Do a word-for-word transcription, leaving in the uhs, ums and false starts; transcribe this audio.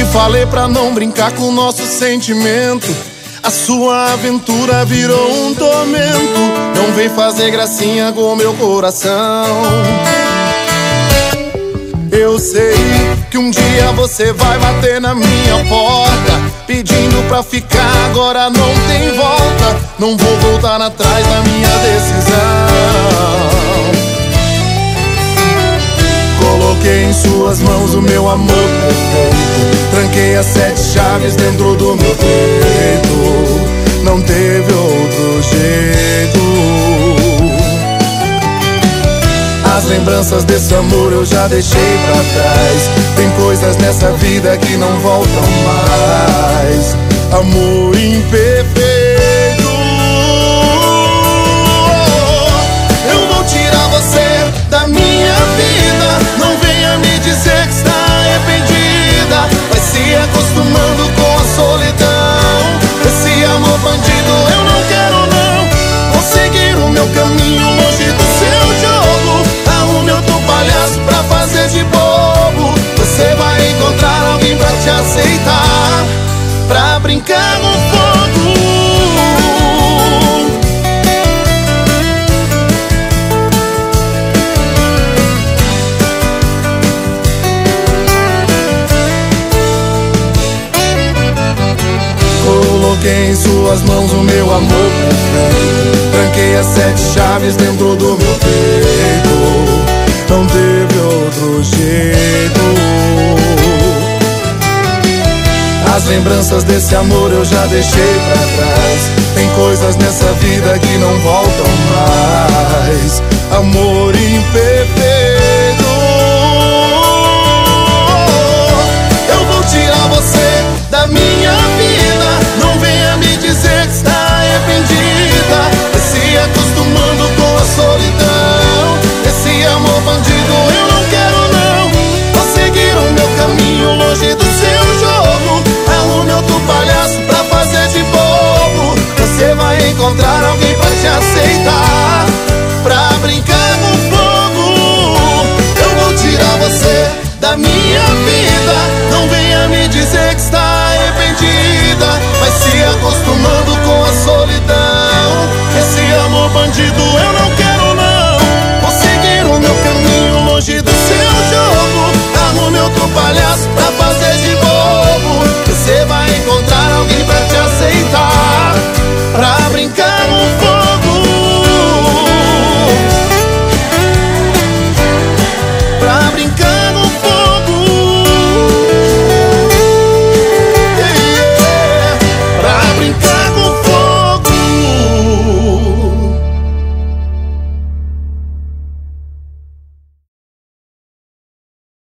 falei pra não brincar com o nosso sentimento. A sua aventura virou um tormento. Não vem fazer gracinha com meu coração. Eu sei que um dia você vai bater na minha porta pedindo pra ficar, agora não tem volta. Não vou voltar atrás da minha decisão. Coloquei em suas mãos o meu amor perfeito. Tranquei as sete chaves dentro do meu peito. Não teve outro jeito. As lembranças desse amor eu já deixei pra trás. Tem coisas nessa vida que não voltam mais. Amor imperfeito. Eu vou tirar você da minha vida. Não venha me dizer que está arrependida. Vai se acostumando com a solidão. Esse amor bandido eu não quero não. Vou seguir o meu caminho longe do seu jogo. Arrume outro palhaço pra fazer de bobo. Você vai encontrar alguém pra te aceitar, pra brincar no fogo. Coloquei em suas mãos o meu amor perfeito. Tranquei as sete chaves dentro do meu peito. Não teve outro jeito. As lembranças desse amor eu já deixei pra trás. Tem coisas nessa vida que não voltam mais. Amor imperfeito.